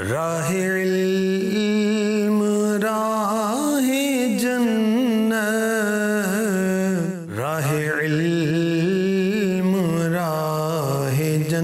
راہ علم راہ جنت، راہ علم راہ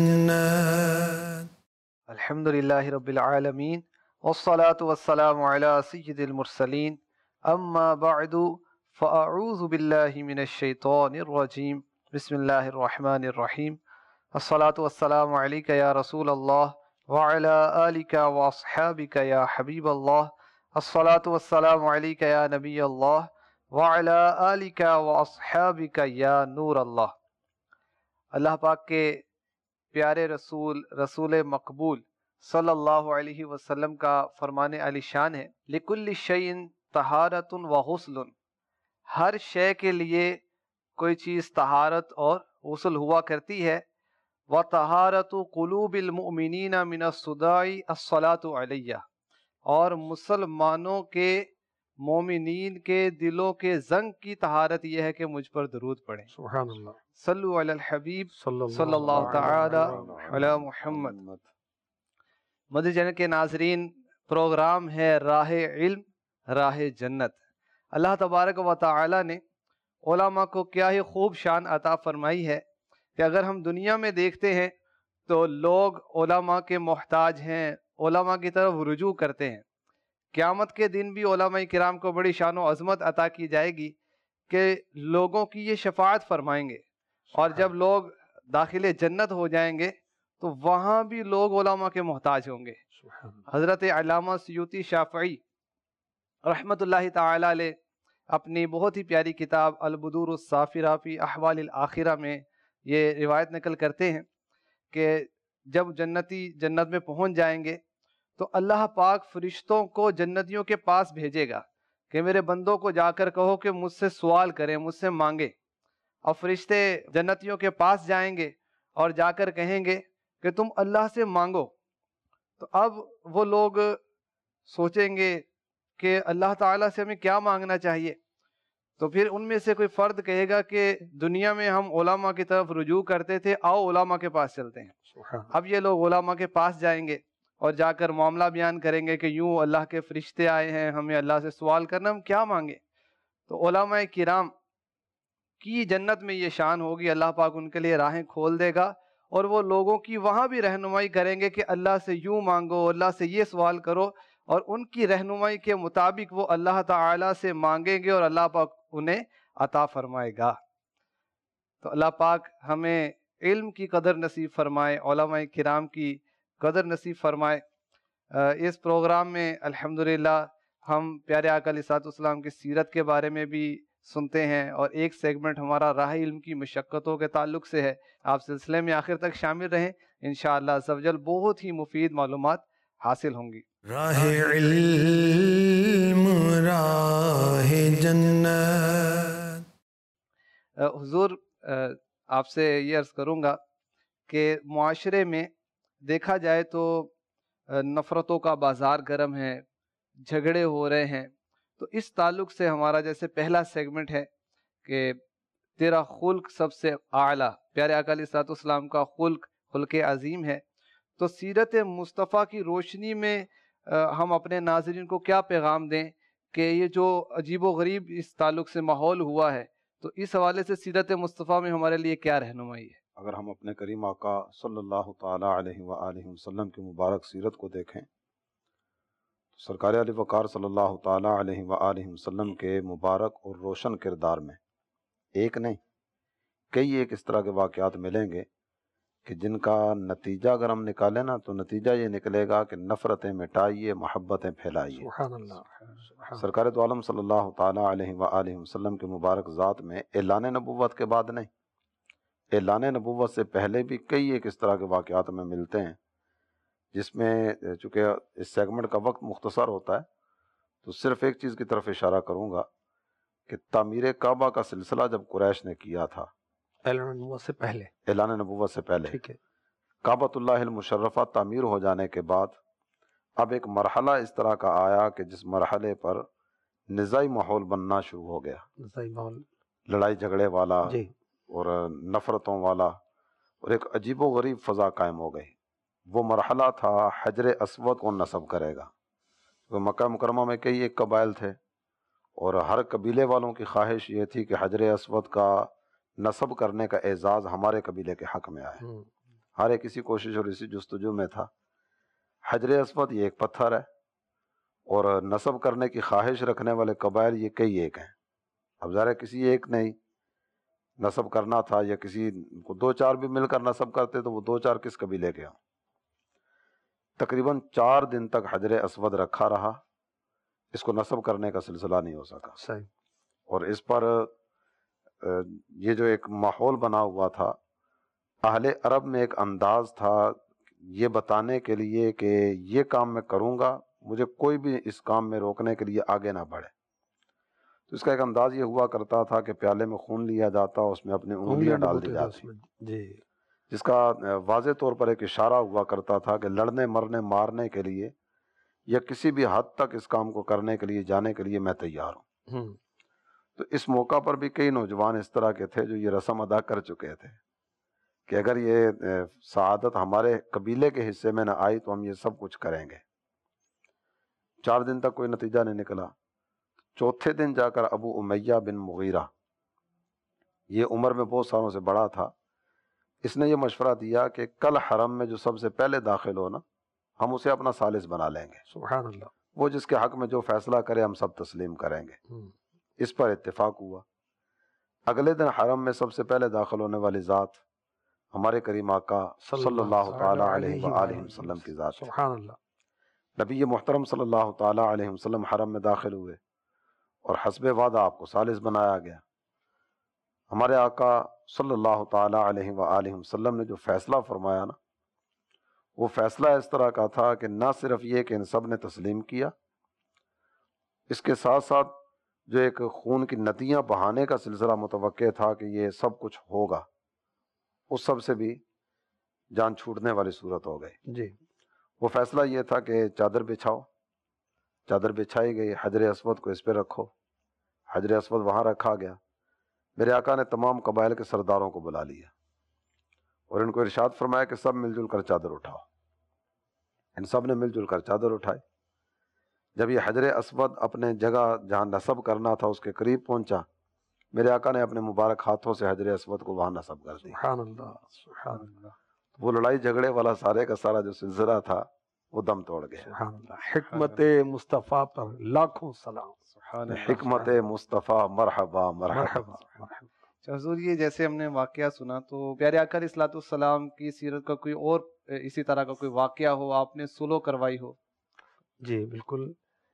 جنت۔ الحمدللہ رب العالمین والصلاة والسلام علی سید المرسلین، اما بعد فاعوذ باللہ من الشیطان الرجیم، بسم اللہ الرحمن الرحیم۔ الصلاة والسلام علیک یا رسول اللہ وعلی آلک واصحابک یا حبیب اللہ۔ الصلاة والسلام علیک یا نبی اللہ وعلی آلک واصحابک یا نور اللہ۔ اللہ پاک کے پیارے رسول، رسول مقبول صلی اللہ علیہ وسلم کا فرمان علی شان ہے، لِكُلِّ شَيْءٍ طہارۃ وغسل، ہر شے کے لیے کوئی چیز طہارت اور غسل ہوا کرتی ہے۔ وَطَہَارَةُ قُلُوبِ الْمُؤْمِنِينَ مِنَ الصُّدَاعِ الصَّلَاةُ عَلَيَّ، اور مسلمانوں کے مومنین کے دلوں کے زنگ کی طہارت یہ ہے کہ مجھ پر درود پڑھیں۔ سبحان اللہ۔ صلو علی الحبیب صلی اللہ تعالی علی محمد۔ مدنی چینل کے ناظرین، پروگرام ہے راہ علم راہ جنت۔ اللہ تبارک و تعالی نے علماء کو کیا ہی خوب شان عطا فرمائی ہے کہ اگر ہم دنیا میں دیکھتے ہیں تو لوگ علماء کے محتاج ہیں، علماء کی طرف رجوع کرتے ہیں۔ قیامت کے دن بھی علماء کرام کو بڑی شان و عظمت عطا کی جائے گی کہ لوگوں کی یہ شفاعت فرمائیں گے، اور جب لوگ داخل جنت ہو جائیں گے تو وہاں بھی لوگ علماء کے محتاج ہوں گے۔ حضرت علامہ سیوطی شافعی رحمت اللہ تعالی علیہ اپنی بہت ہی پیاری کتاب البدور الصافرہ فی احوال الآخرہ میں یہ روایت نقل کرتے ہیں کہ جب جنتی جنت میں پہنچ جائیں گے تو اللہ پاک فرشتوں کو جنتیوں کے پاس بھیجے گا کہ میرے بندوں کو جا کر کہو کہ مجھ سے سوال کریں، مجھ سے مانگیں۔ اور فرشتے جنتیوں کے پاس جائیں گے اور جا کر کہیں گے کہ تم اللہ سے مانگو۔ تو اب وہ لوگ سوچیں گے کہ اللہ تعالیٰ سے ہمیں کیا مانگنا چاہیے، تو پھر ان میں سے کوئی فرد کہے گا کہ دنیا میں ہم علماء کی طرف رجوع کرتے تھے، آؤ علماء کے پاس چلتے ہیں۔ اب یہ لوگ علماء کے پاس جائیں گے اور جا کر معاملہ بیان کریں گے کہ یوں اللہ کے فرشتے آئے ہیں، ہمیں اللہ سے سوال کرنا، ہم کیا مانگیں۔ تو علماء کرام کی جنت میں یہ شان ہوگی، اللہ پاک ان کے لیے راہیں کھول دے گا اور وہ لوگوں کی وہاں بھی رہنمائی کریں گے کہ اللہ سے یوں مانگو، اللہ سے یہ سوال کرو، اور ان کی رہنمائی کے مطابق وہ اللہ تعالیٰ سے مانگیں گے اور اللہ پاک انہیں عطا فرمائے گا۔ تو اللہ پاک ہمیں علم کی قدر نصیب فرمائے، علماء کرام کی قدر نصیب فرمائے۔ اس پروگرام میں الحمدللہ ہم پیارے آقا علیہ الصلوۃ والسلام کی سیرت کے بارے میں بھی سنتے ہیں، اور ایک سیگمنٹ ہمارا راہ علم کی مشقتوں کے تعلق سے ہے۔ آپ سلسلے میں آخر تک شامل رہیں، انشاءاللہ عز و جل بہت ہی مفید معلومات حاصل ہوں گی۔ راہ علم راہ جنت۔ حضور، آپ سے یہ عرض کروں گا کہ معاشرے میں دیکھا جائے تو نفرتوں کا بازار گرم ہے، جھگڑے ہو رہے ہیں، تو اس تعلق سے ہمارا جیسے پہلا سیگمنٹ ہے کہ تیرا خلق سب سے اعلیٰ، پیارے آقا علیہ الصلوۃ والسلام کا خلق عظیم ہے۔ تو سیرت مصطفیٰ کی روشنی میں ہم اپنے ناظرین کو کیا پیغام دیں کہ یہ جو عجیب و غریب اس تعلق سے ماحول ہوا ہے، تو اس حوالے سے سیرت مصطفیٰ میں ہمارے لیے کیا رہنمائی ہے؟ اگر ہم اپنے کریم آقا صلی اللہ تعالی علیہ وآلہ وسلم کی مبارک سیرت کو دیکھیں تو سرکار علی وقار صلی اللہ تعالی علیہ وآلہ وسلم کے مبارک اور روشن کردار میں ایک نہیں کئی ایک اس طرح کے واقعات ملیں گے کہ جن کا نتیجہ اگر ہم نکالیں نا تو نتیجہ یہ نکلے گا کہ نفرتیں مٹائیے، محبتیں پھیلائیے۔ سبحان اللہ۔ سرکار دو عالم صلی اللہ تعالی علیہ وآلہ وسلم کے مبارک ذات میں اعلان نبوت کے بعد نہیں، اعلان نبوت سے پہلے بھی کئی ایک اس طرح کے واقعات میں ملتے ہیں، جس میں چونکہ اس سیگمنٹ کا وقت مختصر ہوتا ہے تو صرف ایک چیز کی طرف اشارہ کروں گا کہ تعمیر کعبہ کا سلسلہ جب قریش نے کیا تھا اعلان نبوت سے پہلے، اعلان نبوت سے پہلے، ٹھیک ہے، کعبۃ اللہ المشرفہ تعمیر ہو جانے کے بعد اب ایک مرحلہ اس طرح کا آیا کہ جس مرحلے پر نزاعی ماحول بننا شروع ہو گیا، صحیح ماحول، لڑائی جھگڑے والا جی، اور نفرتوں والا، اور ایک عجیب و غریب فضا قائم ہو گئی۔ وہ مرحلہ تھا حجر اسود کو نصب کرے گا. تو مکہ مکرمہ میں کئی ایک قبائل تھے اور ہر قبیلے والوں کی خواہش یہ تھی کہ حجر اسود کا نصب کرنے کا اعزاز ہمارے قبیلے کے حق میں آئے. ہر ایک اسی کوشش اور اسی جستجو میں تھا. حجر اسود یہ ایک پتھر ہے اور نصب کرنے کی خواہش رکھنے والے قبائل یہ کئی ایک ہیں. اب ظاہر ہے کسی ایک نے نصب کرنا تھا یا کسی کو دو چار بھی مل کر نصب کرتے تو وہ دو چار کس قبیلے کے ہوں. تقریباً 4 دن تک حجر اسود رکھا رہا. اس کو نصب کرنے کا سلسلہ نہیں ہو سکا. صحیح. اور اس پر یہ جو ایک ماحول بنا ہوا تھا، اہل عرب میں ایک انداز تھا یہ بتانے کے لیے کہ یہ کام میں کروں گا، مجھے کوئی بھی اس کام میں روکنے کے لیے آگے نہ بڑھے. تو اس کا ایک انداز یہ ہوا کرتا تھا کہ پیالے میں خون لیا جاتا، اس میں اپنی انگلیاں ڈال دی جاتی، جی، جس کا واضح طور پر ایک اشارہ ہوا کرتا تھا کہ لڑنے مرنے مارنے کے لیے یا کسی بھی حد تک اس کام کو کرنے کے لیے جانے کے لیے میں تیار ہوں. تو اس موقع پر بھی کئی نوجوان اس طرح کے تھے جو یہ رسم ادا کر چکے تھے کہ اگر یہ سعادت ہمارے قبیلے کے حصے میں نہ آئی تو ہم یہ سب کچھ کریں گے. 4 دن تک کوئی نتیجہ نہیں نکلا. چوتھے دن جا کر ابو امیہ بن مغیرہ، یہ عمر میں بہت سالوں سے بڑا تھا، اس نے یہ مشورہ دیا کہ کل حرم میں جو سب سے پہلے داخل ہو نا، ہم اسے اپنا ثالث بنا لیں گے. سبحان اللہ. وہ جس کے حق میں جو فیصلہ کرے ہم سب تسلیم کریں گے. اس پر اتفاق ہوا. اگلے دن حرم میں سب سے پہلے داخل ہونے والی ذات ہمارے کریم آقا صلی اللہ تعالی علیہ وآلہ وسلم کی ذات. سبحان اللہ. نبی محترم صلی اللہ تعالی علیہ وسلم حرم میں داخل ہوئے اور حسب وعدہ آپ کو ثالث بنایا گیا. ہمارے آقا صلی اللہ تعالی علیہ وآلہ وسلم نے جو فیصلہ فرمایا نا، وہ فیصلہ اس طرح کا تھا کہ نہ صرف یہ کہ ان سب نے تسلیم کیا، اس کے ساتھ ساتھ جو ایک خون کی ندیاں بہانے کا سلسلہ متوقع تھا کہ یہ سب کچھ ہوگا، اس سب سے بھی جان چھوٹنے والی صورت ہو گئی. جی. وہ فیصلہ یہ تھا کہ چادر بچھاؤ. چادر بچھائی گئی، حجر اسود کو اس پہ رکھو. حجر اسود وہاں رکھا گیا. میرے آقا نے تمام قبائل کے سرداروں کو بلا لیا اور ان کو ارشاد فرمایا کہ سب مل جل کر چادر اٹھاؤ. ان سب نے مل جل کر چادر اٹھائی. جب یہ حجر اسود اپنے جگہ جہاں نصب کرنا تھا اس کے قریب پہنچا، میرے آقا نے اپنے مبارک ہاتھوں سے حجر اسود کو وہاں نصب کر دیا. سبحان اللہ. سبحان اللہ. وہ لڑائی جھگڑے والا سارے کا سارا جو سلسلہ تھا وہ دم توڑ گیا. سبحان اللہ. حکمت مصطفیٰ پر لاکھوں سلام. سبحان اللہ. حکمت مصطفیٰ مرحبا مرحبا. مرحبا. حضور یہ جیسے ہم نے واقعہ سنا تو پیارے آقا علیہ الصلوۃ والسلام کی سیرت کا کوئی اور اسی طرح کا کوئی واقعہ ہو، آپ نے سلو کروائی ہو؟ جی بالکل.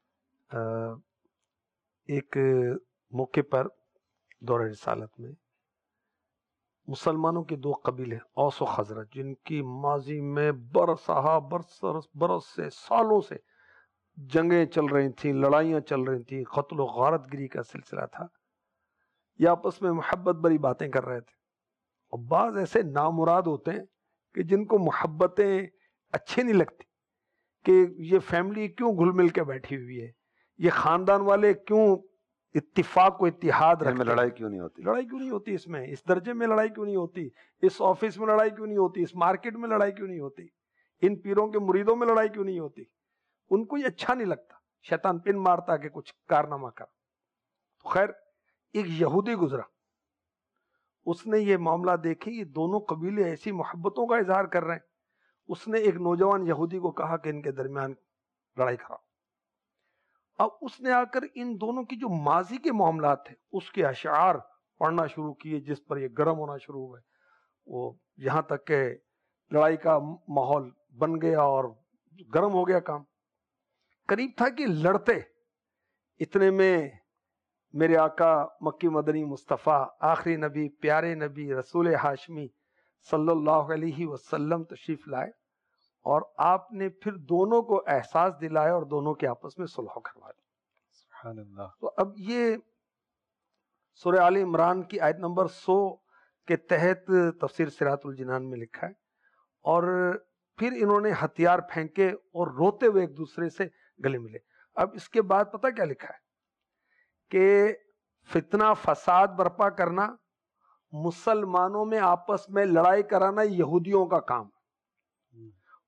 ایک موقع پر دور رسالت میں مسلمانوں کے 2 قبیلے اوس و خزرج، جن کی ماضی میں برس سے سالوں سے جنگیں چل رہی تھیں، لڑائیاں چل رہی تھیں، قتل و غارت گری کا سلسلہ تھا، یہ آپس میں محبت بری باتیں کر رہے تھے. اور بعض ایسے نامراد ہوتے ہیں کہ جن کو محبتیں اچھی نہیں لگتی کہ یہ فیملی کیوں گھل مل کے بیٹھی ہوئی ہے، یہ خاندان والے کیوں اتفاق و اتحاد رکھتے ہیں، لڑائی کیوں نہیں ہوتی، لڑائی کیوں نہیں ہوتی، اس درجے میں لڑائی کیوں نہیں ہوتی، اس آفس میں لڑائی کیوں نہیں ہوتی، اس مارکیٹ میں لڑائی کیوں نہیں ہوتی، ان پیروں کے مریدوں میں لڑائی کیوں نہیں ہوتی. ان کو یہ اچھا نہیں لگتا، شیطان پن مارتا کہ کچھ کارنامہ کر. خیر ایک یہودی گزرا، اس نے یہ معاملہ دیکھی، یہ دونوں قبیلے ایسی محبتوں کا اظہار کر رہے ہیں. اس نے ایک نوجوان یہودی کو کہا کہ ان کے درمیان لڑائی کراؤ. اب اس نے آ کر ان دونوں کی جو ماضی کے معاملات تھے اس کے اشعار پڑھنا شروع کیے، جس پر یہ گرم ہونا شروع ہوئے. وہ یہاں تک کہ لڑائی کا ماحول بن گیا اور گرم ہو گیا کام. قریب تھا کہ لڑتے، اتنے میں میرے آقا مکی مدنی مصطفیٰ آخری نبی، پیارے نبی، رسول ہاشمی صلی اللہ علیہ وسلم تشریف لائے اور آپ نے پھر دونوں کو احساس دلایا اور دونوں کے آپس میں صلح کروا دی. سبحان اللہ. تو اب یہ سورہ آل عمران کی آیت نمبر 100 کے تحت تفسیر صراط الجنان میں لکھا ہے. اور پھر انہوں نے ہتھیار پھینکے اور روتے ہوئے ایک دوسرے سے گلے ملے. اب اس کے بعد پتہ کیا لکھا ہے کہ فتنہ فساد برپا کرنا، مسلمانوں میں آپس میں لڑائی کرانا یہودیوں کا کام،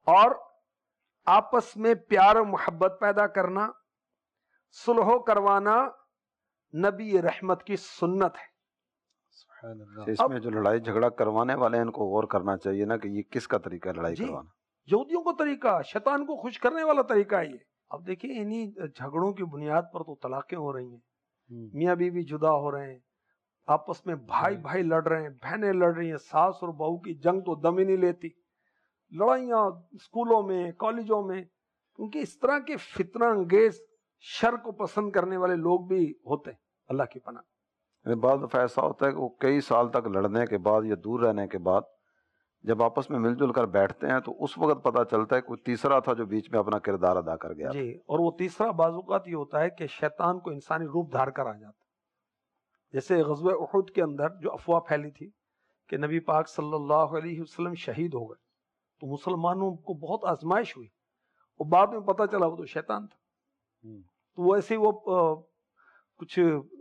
और आपस में प्यार और मोहब्बत पैदा करना, सुलह करवाना नबी रहमत की सुन्नत है। इसमें जो लड़ाई झगड़ा करवाने वाले हैं इनको गौर करना चाहिए ना कि ये किसका तरीका है लड़ाई जी, करवाना। यहूदियों का तरीका, शैतान को खुश करने वाला तरीका है ये। अब देखिए इन्हीं झगड़ों की बुनियाद पर तो तलाकें हो रही हैं, मियाँ बीवी जुदा हो रहे हैं, आपस में भाई भाई लड़ रहे हैं, बहनें लड़ रही हैं, सास और बहू की जंग तो दम ही नहीं लेती, लड़ाइयाँ स्कूलों में कॉलेजों में, क्योंकि इस तरह के फितना अंगेज शर को पसंद करने वाले लोग भी होते हैं। अल्लाह की पनाह। बाद दफा ऐसा होता है कि वो कई साल तक लड़ने के बाद या दूर रहने के बाद जब आपस में मिलजुल कर बैठते हैं तो उस वक्त पता चलता है कोई तीसरा था जो बीच में अपना किरदार अदा कर गया जी। और वो तीसरा बाजुकात ये होता है कि शैतान को इंसानी रूप धार कर आ जाता है। जैसे ग़ज़वा उहुद के अंदर जो अफवाह फैली थी कि नबी पाक सल्लल्लाहु अलैहि वसल्लम शहीद हो गए, तो मुसलमानों को बहुत आजमाइश हुई, और बाद में पता चला वो तो शैतान था। तो वो ऐसे वो कुछ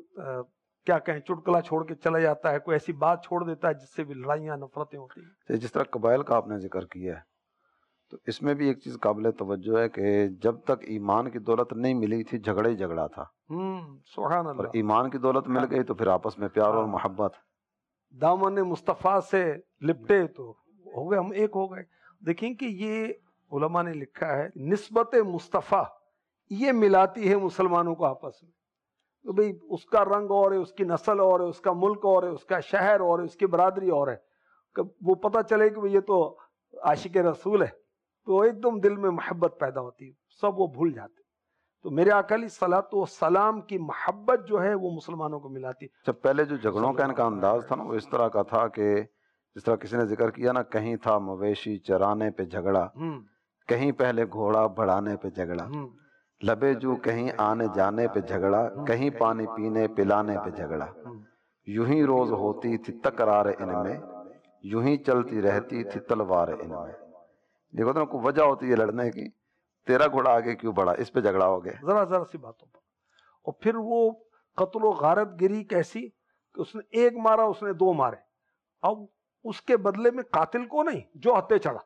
क्या कहें चुटकुला छोड़ के चला जाता है, कोई ऐसी बात छोड़ देता है जिससे भी लड़ाइयाँ नफरतें होती हैं। तो जिस तरह कबाइल का आपने जिक्र किया है तो इसमें भी एक चीज़ काबिल तवज्जो है कि जब तक ईमान की दौलत नहीं मिली थी झगड़ा ही झगड़ा था, सुभान अल्लाह। और ईमान की दौलत मिल गई तो फिर आपस में प्यार और मोहब्बत, दामन मुस्तफ़ा से लिपटे तो हो गए, हम एक हो गए। देखिए कि ये उलमा ने लिखा है निस्बत मुस्तफ़ा ये मिलाती है मुसलमानों को आपस में। तो भाई उसका रंग और है, उसकी नस्ल और है, उसका मुल्क और है, उसका शहर और है, उसकी बरादरी और है, वो पता चले कि ये तो आशिक रसूल है, तो एकदम दिल में मोहब्बत पैदा होती है, सब वो भूल जाते। तो मेरे आका अलैहिस्सलातु वस्सलाम की मोहब्बत जो है वो मुसलमानों को मिलाती। जब पहले जो झगड़ों का इनका अंदाज था ना वो इस तरह का था कि जिस तरह किसी ने जिक्र किया ना, कहीं था मवेशी चराने पे झगड़ा, कहीं पहले घोड़ा बढ़ाने पे झगड़ा, लबे जू कहीं आने जाने पे झगड़ा, कहीं पानी पीने पिलाने पे झगड़ा, यूं ही रोज होती थी तकरार इनमें, यूं ही चलती रहती थी तलवार इनमें। देखो तो कोई वजह होती है लड़ने की, तेरा घोड़ा आगे क्यों बढ़ा, इस पे झगड़ा हो गया जरा सी बातों पर। और फिर वो कत्ल गारत गिरी कैसी कि उसने एक मारा, उसने दो मारे, अब उसके बदले में कातिल को नहीं जो हत्या चढ़ा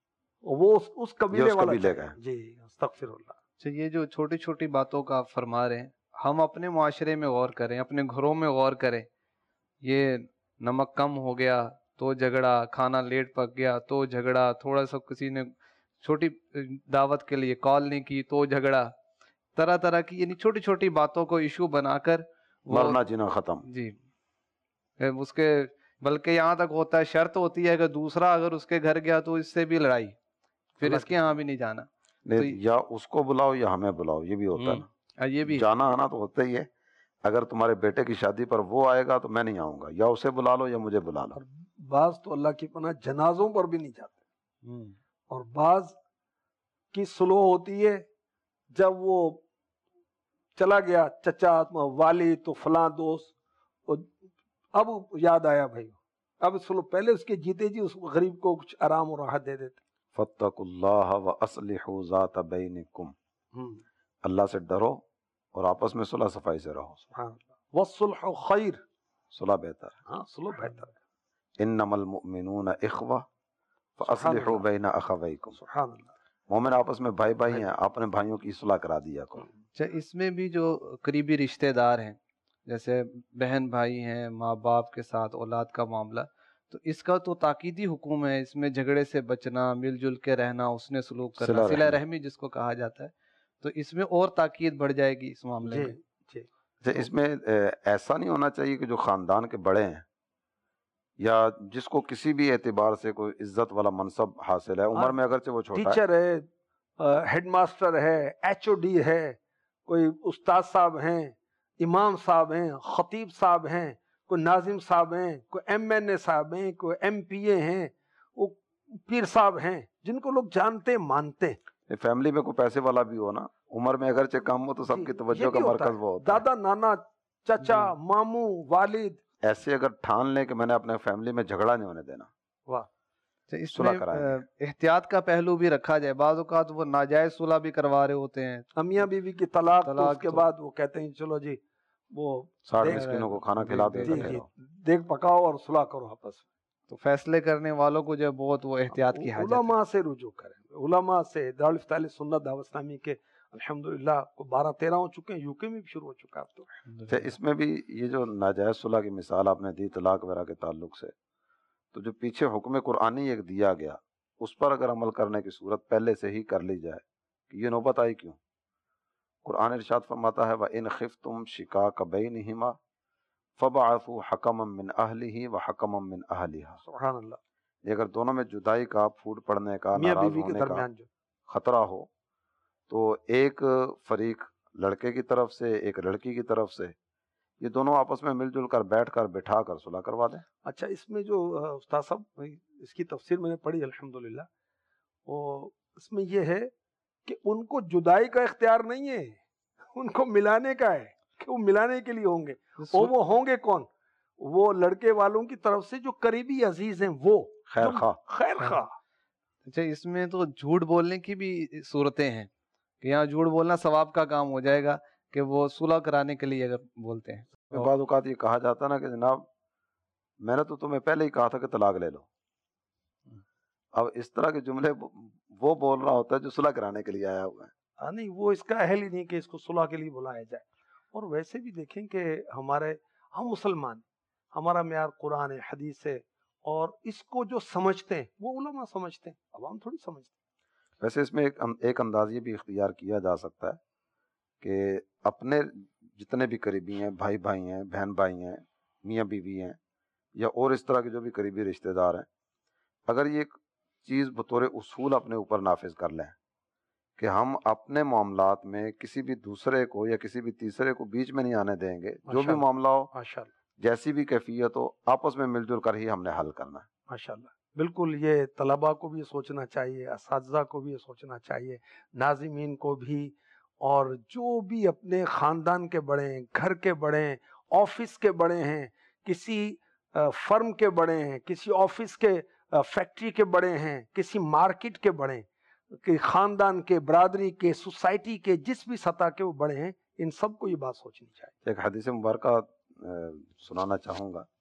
वो उस कबीले वाला जी अस्तगफिरुल्लाह। ये जो छोटी छोटी बातों का आप फरमा रहे हैं, हम अपने मुआशरे में गौर करें, अपने घरों में गौर करें। ये नमक कम हो गया तो झगड़ा, खाना लेट पक गया तो झगड़ा, थोड़ा सा किसी ने छोटी दावत के लिए कॉल नहीं की तो झगड़ा, तरह तरह की यानी छोटी छोटी बातों को इशू बनाकर मरना जीना खत्म। जी उसके बल्कि यहाँ तक होता है, शर्त होती है कि दूसरा अगर उसके घर गया तो इससे भी लड़ाई, फिर इसके यहाँ भी नहीं जाना, तो या उसको बुलाओ या हमें बुलाओ, ये भी होता है ना। ये भी जाना आना तो होता ही है, अगर तुम्हारे बेटे की शादी पर वो आएगा तो मैं नहीं आऊंगा, या उसे बुला लो या मुझे बुला लो। बाज तो अल्लाह की पनाह जनाजों पर भी नहीं जाते, और बाज की सुलह होती है जब वो चला गया चचा वाली तो फलां दोस्त, अब याद आया भाई, अब सुलह, पहले उसके जीते जी उस गरीब को कुछ आराम और राहत दे देते। फत्तकुल्लाह व अस्लिहू ज़ात बैनिकुम, अल्लाह से डरो और आपस में सुलह सफाई से रहो। वस्सुल्हु खैर, सुलह बेहतर है। हाँ सुलह बेहतर है। इन्नमल मुमिनून इख्वा फअस्लिहू बैन अखवैकुम, सुभान अल्लाह। मोमिन आपस में भाई भाई हैं, अपने भाइयों की सुलह करा दिया करो। अच्छा, इसमें भी जो करीबी रिश्तेदार हैं, जैसे बहन भाई हैं, माँ बाप के साथ औलाद का मामला, तो इसका तो ताकीदी हुक्म है, इसमें झगड़े से बचना, मिलजुल के रहना, उसने सलूक करना, सिला रहमी जिसको कहा जाता है, तो इसमें और ताकीद बढ़ जाएगी इस मामले में। इसमें ऐसा नहीं होना चाहिए कि जो खानदान के बड़े हैं या जिसको किसी भी एतबार से कोई इज्जत वाला मनसब हासिल है, उम्र में अगरचे वो छोटा टीचर है, हेडमास्टर है, HOD है, कोई उस्ताद साहब हैं, इमाम साहब हैं, खतीब साहब हैं, कोई नाजिम साहब हैं, कोई MNA साहब हैं, कोई MPA हैं, वो पीर साहब हैं जिनको लोग जानते मानते हैं। फैमिली में कोई पैसे वाला भी हो ना, उम्र में अगरचे कम हो तो सबकी तवज्जो का मरकज वो होता है। दादा नाना चाचा मामू वालिद, ऐसे अगर ठान ले कि मैंने अपने फैमिली में झगड़ा नहीं होने देना, वाह, इसमें एहतियात का पहलू भी रखा जाए। बाज़ औक़ात वो नाजायज सुलह भी करवा रहे होते हैं, अमिया बीवी की तलाक तो उसके बाद वो कहते हैं चलो जी वो 60 मिस्किनों को खाना खिला दो, देख पकाओ और सुलह करो आपस تو فیصلے کرنے والوں کو جو ہے بہت وہ احتیاط کی حاجت ہے۔ علماء سے رجوع کریں، علماء سے۔ دارالفتاء سنت دعوت اسلامی کے الحمدللہ کو 12-13 ہو چکے ہیں، یو کے میں بھی شروع ہو چکا ہے اب تو۔ اچھا، اس میں بھی یہ جو ناجائز صلح کی مثال آپ نے دی طلاق وغیرہ کے تعلق سے، تو جو پیچھے حکم قرآنی ایک دیا گیا اس پر اگر عمل کرنے کی صورت پہلے سے ہی کر لی جائے کہ یہ نوبت آئی کیوں؟ قرآن ارشاد فرماتا ہے وَإِنْ خِفْتُمْ شِقَاقَ بَيْنِهِمَا فَبَعَثُوا حَكَمًا مِّنْ أَهْلِهِ وَحَكَمًا مِّنْ أَهْلِهَا۔ سبحان اللہ۔ یہ اگر دونوں میں جدائی کا، پھوٹ پڑنے کا، میاں ناراض بیوی کے ہونے کا درمیان جو خطرہ ہو تو ایک فریق لڑکے کی طرف سے ایک لڑکی کی طرف سے یہ دونوں آپس میں مل جل کر بیٹھ کر بٹھا کر صلح کروا دیں۔ اچھا، اس میں جو استاد صاحب اس کی تفسیر میں نے پڑھی الحمدللہ، اور اس میں یہ ہے کہ ان کو جدائی کا اختیار نہیں ہے، ان کو ملانے کا ہے کہ وہ ملانے کے لیے ہوں گے، اور وہ ہوں گے کون؟ وہ لڑکے والوں کی طرف سے جو قریبی عزیز ہیں، وہ خیر خواہ۔ خیر خواہ۔ اچھا، اس میں تو جھوٹ بولنے کی بھی صورتیں ہیں کہ یہاں جھوٹ بولنا ثواب کا کام ہو جائے گا کہ وہ صلح کرانے کے لیے اگر بولتے ہیں۔ بعض اوقات یہ کہا جاتا ہے نا کہ جناب میں نے تو تمہیں پہلے ہی کہا تھا کہ طلاق لے لو، اب اس طرح کے جملے وہ بول رہا ہوتا ہے جو صلح کرانے کے لیے آیا ہوا ہے۔ نہیں، وہ اس کا اہل ہی نہیں کہ اس کو صلح کے لیے بلایا جائے۔ اور ویسے بھی دیکھیں کہ ہم مسلمان، ہمارا معیار قرآن ہے، حدیث ہے، اور اس کو جو سمجھتے ہیں وہ علماء سمجھتے ہیں، عوام تھوڑی سمجھتے ہیں۔ ویسے اس میں ایک انداز یہ بھی اختیار کیا جا سکتا ہے کہ اپنے جتنے بھی قریبی ہیں، بھائی بھائی ہیں، بہن بھائی ہیں، میاں بیوی ہیں، یا اور اس طرح کے جو بھی قریبی رشتہ دار ہیں، اگر یہ ایک چیز بطور اصول اپنے اوپر نافذ کر لیں کہ ہم اپنے معاملات میں کسی بھی دوسرے کو یا کسی بھی تیسرے کو بیچ میں نہیں آنے دیں گے، جو بھی معاملہ ہو، ماشاءاللہ، جیسی بھی کیفیت ہو، آپس میں مل جل کر ہی ہم نے حل کرنا ہے۔ ماشاءاللہ، بالکل۔ یہ طلباء کو بھی یہ سوچنا چاہیے، اساتذہ کو بھی یہ سوچنا چاہیے، ناظمین کو بھی، اور جو بھی اپنے خاندان کے بڑے ہیں، گھر کے بڑے ہیں، آفس کے بڑے ہیں، کسی فرم کے بڑے ہیں، کسی آفس کے فیکٹری کے بڑے ہیں، کسی مارکیٹ کے بڑے ہیں، کہ خاندان کے، برادری کے، سوسائٹی کے، جس بھی سطح کے وہ بڑے ہیں، ان سب کو یہ بات سوچنی چاہیے۔ ایک حدیث مبارکہ سنانا چاہوں گا۔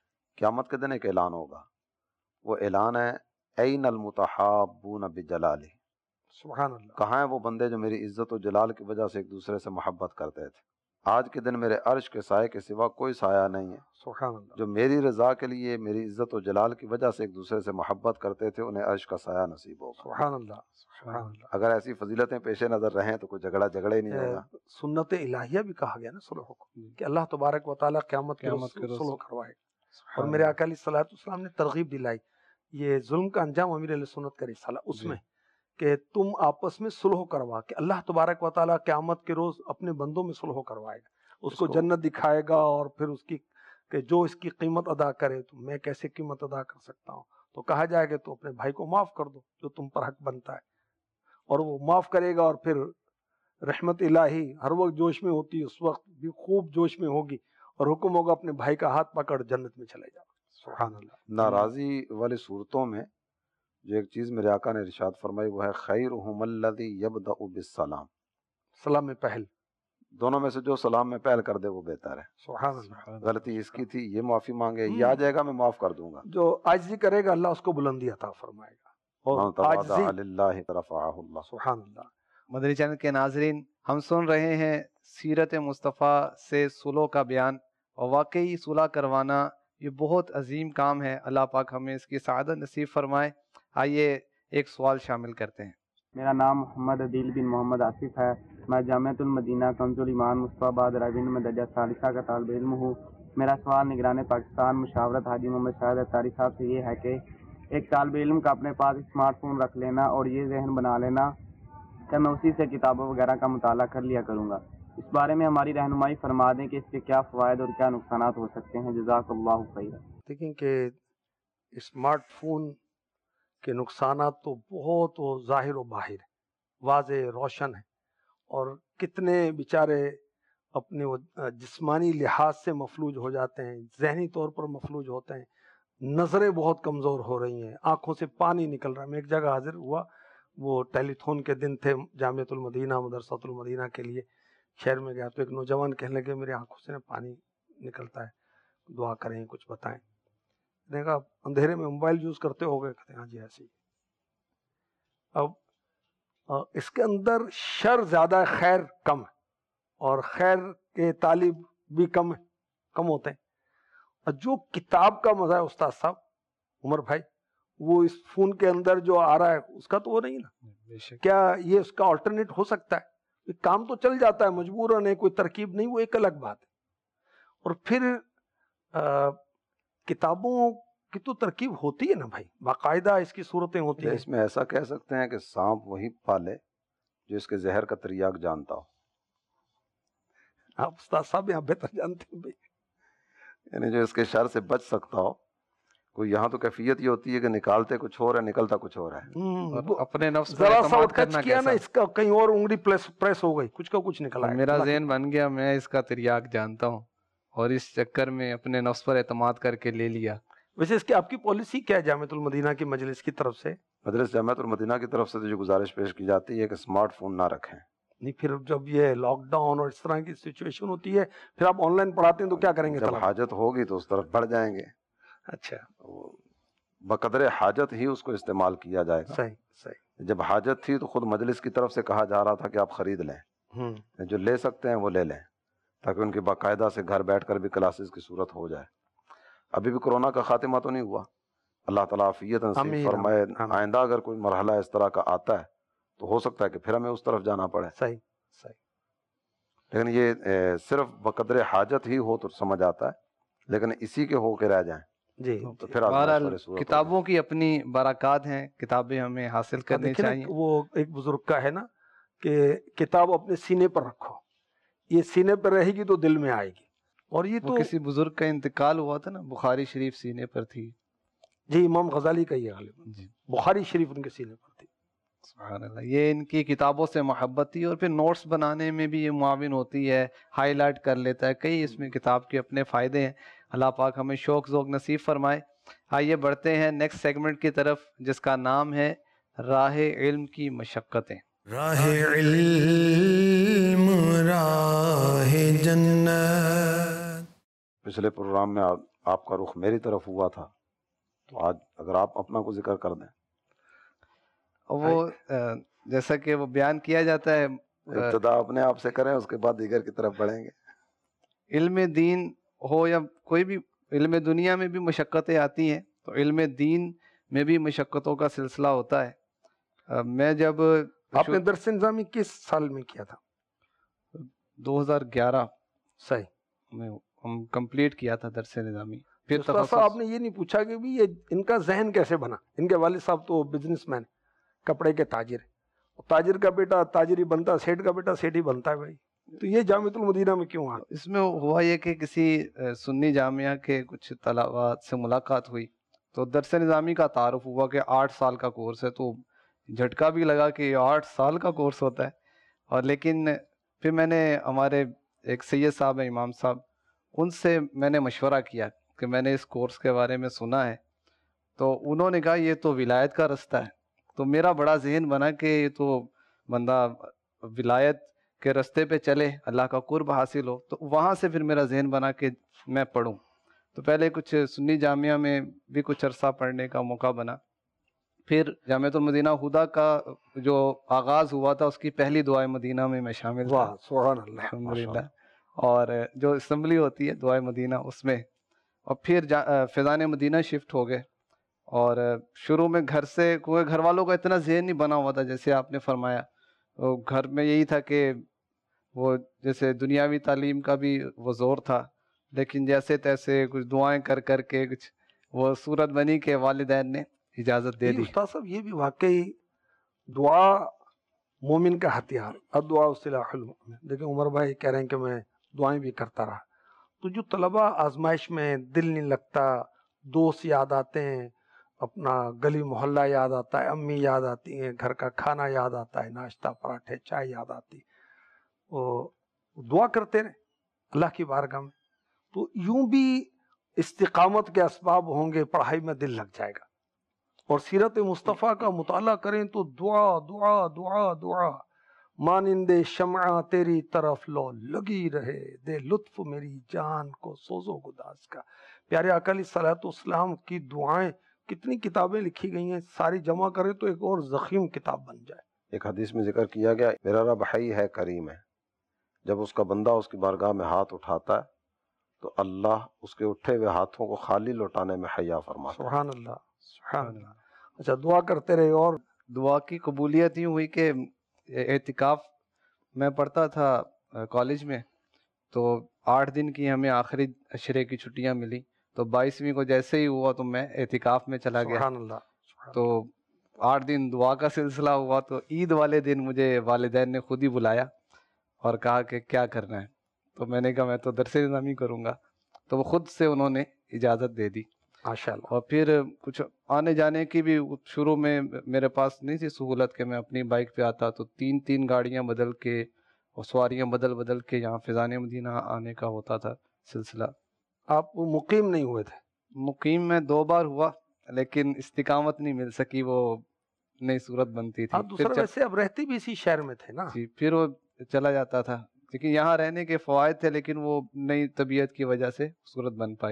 قیامت کے دن ایک اعلان ہوگا، وہ اعلان ہے این المتحابون بجلالہ، سبحان اللہ۔ کہاں ہیں وہ بندے جو میری عزت و جلال کی وجہ سے ایک دوسرے سے محبت کرتے تھے؟ آج کے دن میرے عرش کے سائے کے سوا کوئی سایہ نہیں ہے۔ سبحان اللہ۔ جو میری رضا کے لیے، میری عزت و جلال کی وجہ سے ایک دوسرے سے محبت کرتے تھے، انہیں عرش کا سایہ نصیب ہوگا۔ سبحان اللہ، سبحان اللہ۔ اگر ایسی فضیلتیں پیش نظر رہیں تو کوئی جھگڑا ہی نہیں ہوگا۔ سنت الہیہ بھی کہا گیا نا صلح کو، کہ اللہ تبارک و تعالیٰ قیامت کے روز صلح کروائے گا۔ اور میرے آقا علیہ الصلوۃ والسلام نے ترغیب دلائی، یہ ظلم کا انجام امیر علیہ سنت کا رسالہ، اس میں کہ تم آپس میں صلح کروا، کہ اللہ تبارک و تعالیٰ قیامت کے روز اپنے بندوں میں صلح کروائے گا، اس کو جنت دکھائے گا، اور پھر اس کی کہ جو اس کی قیمت ادا کرے تو میں کیسے قیمت ادا کر سکتا ہوں، تو کہا جائے گا تو اپنے بھائی کو معاف کر دو جو تم پر حق بنتا ہے، اور وہ معاف کرے گا، اور پھر رحمت الہی ہر وقت جوش میں ہوتی ہے، اس وقت بھی خوب جوش میں ہوگی، اور حکم ہوگا اپنے بھائی کا ہاتھ پکڑ جنت میں چلے جاؤ۔ سبحان اللہ۔ ناراضی والی صورتوں میں جو ایک چیز میرے آقا نے ارشاد فرمائی وہ ہے خیرہم الذی یبدأ بالسلام، سلام میں پہل۔ دونوں میں سے جو سلام میں پہل کر دے وہ بہتر ہے۔ سبحان اللہ۔ غلطی اس کی تھی، یہ معافی مانگے، یہ آ جائے گا میں معاف کر دوں گا۔ جو عاجزی کرے گا اللہ اس کو بلندی عطا فرمائے گا، اور من تواضع عاجزی، للہ رفعہ اللہ۔ سبحان اللہ۔ مدنی چینل کے ناظرین، ہم سن رہے ہیں سیرت مصطفیٰ سے صلح کا بیان، اور واقعی صلح کروانا یہ بہت عظیم کام ہے۔ اللہ پاک ہمیں اس کی سعادت نصیب فرمائے۔ آئیے ایک سوال شامل کرتے ہیں۔ میرا نام محمد عدیل بن محمد آصف ہے، میں جامعۃ المدینہ کنز الایمان مصطفی آباد راوین میں درجہ ثالثہ کا طالب علم ہوں۔ میرا سوال نگران پاکستان مشاورت حاجی محمد شاہد اتاری صاحب سے یہ ہے کہ ایک طالب علم کا اپنے پاس اسمارٹ فون رکھ لینا اور یہ ذہن بنا لینا کہ میں اسی سے کتابوں وغیرہ کا مطالعہ کر لیا کروں گا، اس بارے میں ہماری رہنمائی فرما دیں کہ اس کے کیا فوائد اور کیا نقصانات ہو سکتے ہیں، جزاک اللہ خیر۔ دیکھیں کہ اسمارٹ فون کے نقصانات تو بہت ظاہر و باہر ہے، واضح روشن ہے، اور کتنے بیچارے اپنے جسمانی لحاظ سے مفلوج ہو جاتے ہیں، ذہنی طور پر مفلوج ہوتے ہیں، نظریں بہت کمزور ہو رہی ہیں، آنکھوں سے پانی نکل رہا ہے۔ میں ایک جگہ حاضر ہوا، وہ ٹیلی تھون کے دن تھے جامعۃ المدینہ مدرسۃ المدینہ کے لیے، شہر میں گیا تو ایک نوجوان کہنے لگے میری آنکھوں سے پانی نکلتا ہے، دعا کریں، کچھ بتائیں۔ نے کہا اندھیرے میں موبائل یوز کرتے ہو گئے؟ کہتے ہیں ہاں جی ایسے ہی. اب اس کے اندر شر زیادہ ہے، خیر کم ہے، اور خیر کے طالب بھی کم ہوتے ہیں. اور جو کتاب کا مزہ ہے استاد صاحب عمر بھائی، وہ اس فون کے اندر جو آ رہا ہے اس کا تو وہ نہیں نا. کیا یہ اس کا آلٹرنیٹ ہو سکتا ہے؟ کام تو چل جاتا ہے مجبوراً، ہے کوئی ترکیب نہیں، وہ ایک الگ بات ہے. اور پھر کتابوں کی تو ترکیب ہوتی ہے نا بھائی، باقاعدہ اس کی صورتیں ہوتی ہیں. اس میں ایسا کہہ سکتے ہیں کہ سانپ وہی پالے جو اس کے زہر کا تریاق جانتا ہو. آپ استاد صاحب یہاں بہتر جانتے ہیں بھائی. یعنی جو اس کے شر سے بچ سکتا ہو. کوئی یہاں تو کیفیت یہ ہوتی ہے کہ نکالتے کچھ اور ہے، نکلتا کچھ اور ہے. اپنے نفس پر ذرا سا اعتماد ٹچ کرنا کیا نا کیسا؟ اس کا، کہیں اور انگلی پریس ہو گئی، کچھ کا کچھ نکلا ہے. میرا ذہن بن گیا میں اس کا تریاق جانتا ہوں، اور اس چکر میں اپنے نفس پر اعتماد کر کے لے لیا. ویسے اس کی آپ کی پالیسی کیا ہے جامعۃ المدینہ کی مجلس کی طرف سے؟ مدرسہ جامعۃ المدینہ کی طرف سے تو جو گزارش پیش کی جاتی ہے کہ اسمارٹ فون نہ رکھیں. نہیں، پھر جب یہ لاک ڈاؤن اور اس طرح کی سچویشن ہوتی ہے پھر آپ آن لائن پڑھاتے ہیں تو کیا کریں گے؟ جب حاجت ہوگی تو اس طرف بڑھ جائیں گے. اچھا، بقدر حاجت ہی اس کو استعمال کیا جائے گا. صحیح. جب حاجت تھی تو خود مجلس کی طرف سے کہا جا رہا تھا کہ آپ خرید لیں، جو لے سکتے ہیں وہ لے لیں، تاکہ ان کی باقاعدہ سے گھر بیٹھ کر بھی کلاسز کی صورت ہو جائے. ابھی بھی کورونا کا خاتمہ تو نہیں ہوا، اللہ تعالیٰ عافیت نصیب فرمائے. آئندہ اگر کوئی مرحلہ اس طرح کا آتا ہے تو ہو سکتا ہے کہ پھر ہمیں اس طرف جانا پڑے. صحیح. لیکن یہ صرف بقدر حاجت ہی ہو تو سمجھ آتا ہے، لیکن اسی کے ہو کے رہ جائیں جی. تو پھر بہرحال کتابوں کی اپنی برکات ہیں، کتابیں ہمیں حاصل کرنی چاہیے. وہ ایک بزرگ کا ہے نا کہ کتاب اپنے سینے پر رکھو، یہ سینے پر رہے گی تو دل میں آئے گی. اور یہ تو کسی بزرگ کا انتقال ہوا تھا نا، بخاری شریف سینے پر تھی. جی، امام غزالی کا یہ غالب جی، بخاری شریف ان کے سینے پر تھی. سبحان اللہ. یہ ان کی کتابوں سے محبت تھی، اور پھر نوٹس بنانے میں بھی یہ معاون ہوتی ہے، ہائی لائٹ کر لیتا ہے. کئی اس میں کتاب کے اپنے فائدے ہیں. اللہ پاک ہمیں شوق ذوق نصیب فرمائے. آئیے بڑھتے ہیں نیکسٹ سیگمنٹ کی طرف، جس کا نام ہے راہ علم کی مشقتیں. راہ علم راہ جنت. پچھلے پروگرام میں آپ کا رخ میری طرف ہوا تھا، تو آج اگر آپ اپنا کو ذکر کر دیں. وہ جیسا کہ وہ بیان کیا جاتا ہے، ابتدا اپنے آپ سے کریں، اس کے بعد دیگر کی طرف بڑھیں گے. علم دین ہو یا کوئی بھی علم دنیا میں بھی مشقتیں آتی ہیں، تو علم دین میں بھی مشقتوں کا سلسلہ ہوتا ہے. میں جب آپ نے درس نظامی کس سال میں کیا تھا؟ 2011 صحیح میں ہم کمپلیٹ کیا تھا درس نظامی. پھر استاد صاحب آپ نے یہ نہیں پوچھا کہ بھی یہ ان کا ذہن کیسے بنا؟ ان کے والد صاحب تو بزنس مین، کپڑے کے تاجر ہے. تاجر کا بیٹا تاجر ہی بنتا ہے، سیٹ کا بیٹا سیٹ ہی بنتا ہے بھائی. تو یہ جامعۃ المدینہ میں کیوں آ؟ اس میں ہوا یہ کہ کسی سنی جامعہ کے کچھ طلباء سے ملاقات ہوئی، تو درس نظامی کا تعارف ہوا کہ 8 سال کا کورس ہے. تو جھٹکا بھی لگا کہ یہ 8 سال کا کورس ہوتا ہے. اور لیکن پھر میں نے ہمارے ایک سید صاحب ہیں، امام صاحب، ان سے میں نے مشورہ کیا کہ میں نے اس کورس کے بارے میں سنا ہے. تو انہوں نے کہا یہ تو ولایت کا رستہ ہے. تو میرا بڑا ذہن بنا کہ یہ تو بندہ ولایت کے رستے پہ چلے، اللہ کا قرب حاصل ہو. تو وہاں سے پھر میرا ذہن بنا کہ میں پڑھوں. تو پہلے کچھ سنی جامعہ میں بھی کچھ عرصہ پڑھنے کا موقع بنا. پھر جامعۃ المدینہ ہدا کا جو آغاز ہوا تھا، اس کی پہلی دعائے مدینہ میں شامل تھا. سبحان اللہ، الحمدللہ. اور جو اسمبلی ہوتی ہے دعائے مدینہ، اس میں. اور پھر فیضان مدینہ شفٹ ہو گئے. اور شروع میں گھر والوں کا اتنا ذہن نہیں بنا ہوا تھا جیسے آپ نے فرمایا. گھر میں یہی تھا کہ وہ جیسے دنیاوی تعلیم کا بھی وہ زور تھا، لیکن جیسے تیسے کچھ دعائیں کر کے کچھ وہ صورت بنی کہ والدین نے اجازت دے دی. استاد صاحب یہ بھی واقعی دعا مومن کا ہتھیار، الدعاء سلاح المؤمن. دیکھیں عمر بھائی کہہ رہے ہیں کہ میں دعائیں بھی کرتا رہا. تو جو طلبہ آزمائش میں دل نہیں لگتا، دوست یاد آتے ہیں، اپنا گلی محلہ یاد آتا ہے، امی یاد آتی ہیں، گھر کا کھانا یاد آتا ہے، ناشتہ پراٹھے چائے یاد آتی، وہ دعا کرتے رہے اللہ کی بارگاہ میں. تو یوں بھی استقامت کے اسباب ہوں گے، پڑھائی میں دل لگ جائے گا. اور سیرت مصطفیٰ کا مطالعہ کریں تو دعا دعا دعا دعا. मानिंदे शमआ तेरी तरफ लो लगी रहे, दे लुत्फ मेरी जान को सोजो गुदास का। प्यारे आका अलैहिस्सलाम की दुआएं, कितनी किताबें लिखी गई हैं, सारी जमा करें तो एक और ज़ख़ीम किताब बन जाए। एक हदीस में जिक्र किया गया, मेरा रब हई है, करीम है। जब उसका बंदा उसकी बारगाह में हाथ उठाता है तो अल्लाह उसके उठे हुए हाथों को खाली लौटाने में हया फरमाता है। सुभान अल्लाह, सुभान अल्लाह। अच्छा, दुआ करते रहे। और दुआ की कबूलियत यूँ हुई कि एतिकाफ मैं पढ़ता था कॉलेज में, तो 8 दिन की हमें आखिरी अशरे की छुट्टियां मिली, तो 22वीं को जैसे ही हुआ तो मैं एतिकाफ में चला गया। सुभान अल्लाह, सुभान तो 8 दिन दुआ का सिलसिला हुआ, तो ईद वाले दिन मुझे वालिदैन ने खुद ही बुलाया और कहा कि क्या करना है, तो मैंने कहा मैं तो दरसे निज़ामी करूँगा, तो वो खुद से उन्होंने इजाज़त दे दी। माशाअल्लाह। और फिर कुछ आने जाने की भी शुरू में मेरे पास नहीं थी सहूलत कि मैं अपनी बाइक पे आता, तो 3-3 गाड़ियां बदल के और सवारियां बदल बदल के यहाँ फिजान मदीना आने का होता था सिलसिला। आप मुकीम नहीं हुए थे? मुकीम में 2 बार हुआ, लेकिन इस्तिकामत नहीं मिल सकी, वो नई सूरत बनती थी। आप दूसरा वैसे अब रहते भी इसी शहर में थे ना? जी, फिर वो चला जाता था, क्योंकि यहाँ रहने के फ़वाइद थे, लेकिन वो नई तबीयत की वजह से सूरत बन पाई।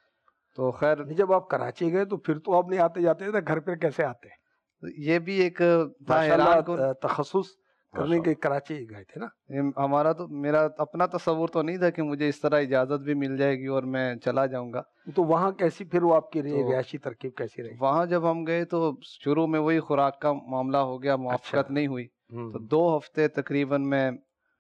तो खैर, जब आप कराची गए तो फिर तो आप नहीं आते जाते थे, घर पे कैसे आते? ये भी एक था हैरान को तखस्सुस करने के कराची गए थे ना? हमारा तो, मेरा अपना तस्वुर तो नहीं था कि मुझे इस तरह इजाज़त भी मिल जाएगी और मैं चला जाऊंगा। तो वहाँ कैसी फिर वो आपकी तो रिहायशी तरकीब कैसी रही? वहाँ जब हम गए तो शुरू में वही खुराक का मामला हो गया, मुआफ़क़त नहीं हुई, तो 2 हफ्ते तकरीबन मैं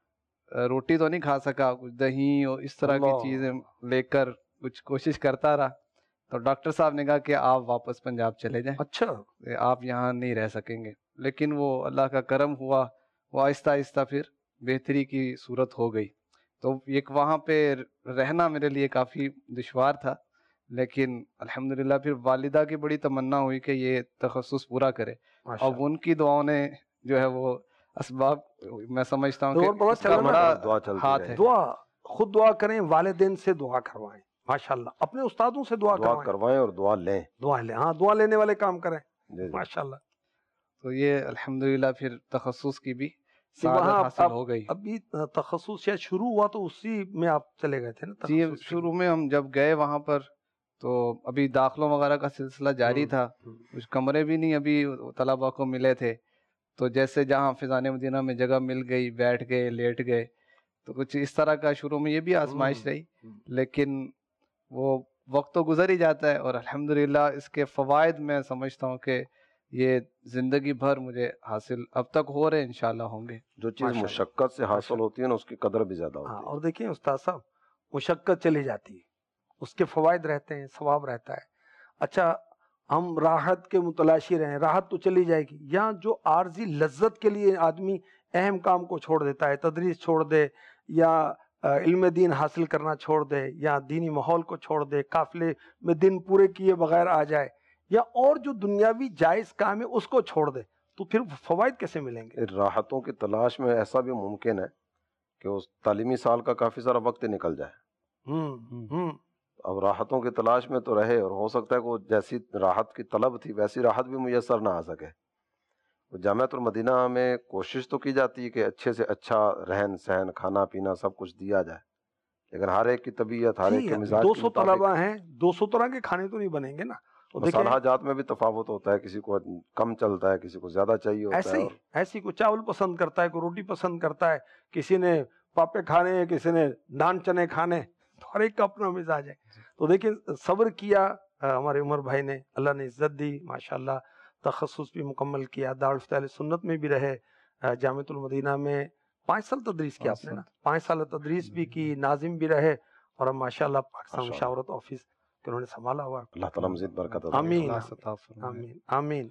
रोटी तो नहीं खा सका, कुछ दही और इस तरह की चीज़ें लेकर कुछ कोशिश करता रहा। तो डॉक्टर साहब ने कहा कि आप वापस पंजाब चले जाएं। अच्छा। आप यहाँ नहीं रह सकेंगे। लेकिन वो अल्लाह का करम हुआ, वो आहिस्ता आहिस्ता फिर बेहतरी की सूरत हो गई। तो एक वहाँ पे रहना मेरे लिए काफ़ी दुश्वार था, लेकिन अल्हम्दुलिल्लाह फिर वालिदा की बड़ी तमन्ना हुई कि ये तखस्सुस पूरा करे। अब उनकी दुआओं ने जो है वो असबाब, मैं समझता हूँ कि बड़ा हाथ है। दुआ खुद दुआ करें, वालिदैन से दुआ करवाएं, माशाल्लाह, अपने उस्तादों से दुआ करवाएं और दुआ लें। हाँ, दुआ लेने वाले काम करें, माशाल्लाह। तो ये अल्हम्दुलिल्लाह फिर तखस्सुस की भी सआदत हासिल हो गई। अभी तखस्सुस शायद शुरू हुआ तो उसी में आप चले गए थे ना? जी, शुरू में हम जब गए वहाँ पर तो अभी दाखिलों वगैरह का सिलसिला जारी था, कुछ कमरे भी नहीं अभी तलबा को मिले थे, तो जैसे जहाँ फिजान मदीना में जगह मिल गई, बैठ गए, लेट गए, तो कुछ इस तरह का शुरू में ये भी आजमाइश रही, लेकिन वो वक्त तो गुजर ही जाता है और अल्हम्दुलिल्लाह इसके फ़वाइद मैं समझता हूँ कि ये ज़िंदगी भर मुझे हासिल अब तक हो रहे, इंशाल्लाह होंगे। जो चीज़ मुशक्क़त से हासिल होती है ना, उसकी कदर भी ज़्यादा होती है। और देखिए उस्ताद साहब, मुशक्क़त चली जाती है, उसके फ़वाइद रहते हैं, सवाब रहता है। अच्छा, हम राहत के मुतलाशी रहें, राहत तो चली जाएगी, या जो आर्जी लज्जत के लिए आदमी अहम काम को छोड़ देता है, तदरीस छोड़ दे, या इल्म दीन हासिल करना छोड़ दे, या दीनी माहौल को छोड़ दे, काफिले में दिन पूरे किए बगैर आ जाए, या और जो दुनियावी जायज़ काम है उसको छोड़ दे, तो फिर फ़वाइद कैसे मिलेंगे? राहतों की तलाश में ऐसा भी मुमकिन है कि उस तालीमी साल का काफ़ी सारा वक्त निकल जाए। अब राहतों की तलाश में तो रहे, और हो सकता है कि जैसी राहत की तलब थी वैसी राहत भी मुयस्सर ना आ सके। जामिअतुल मदीना में कोशिश तो की जाती है कि अच्छे से अच्छा रहन सहन, खाना पीना सब कुछ दिया जाए, लेकिन हर एक की तबीयत, हर एक के मिजाज, 200 तलबा हैं, 200 तरह के खाने तो नहीं बनेंगे ना। मसालाजात में भी तफावत होता है, किसी को कम चलता है, किसी को ज्यादा चाहिए होता है। ऐसी को चावल पसंद करता है, कोई रोटी पसंद करता है, किसी ने पापे खाने, किसी ने नान चने खाने, तो हर एक का अपना मिजाज है। तो देखिए सब्र किया हमारे उमर भाई ने, अल्लाह ने इज्जत दी, माशाल्लाह, तखस्सुस भी मुकम्मल किया, दारुल इफ्ता सुन्नत में भी रहे, जामिअतुल मदीना में 5 साल तदरीस की आपने ना, 5 साल तदरीस भी की, नाजिम भी रहे, और अब माशाल्लाह पाकिस्तान मुशावरत ऑफिस के उन्होंने संभाला हुआ। अल्लाह ताला मज़ीद बरकत दे। आमीन आमीन आमीन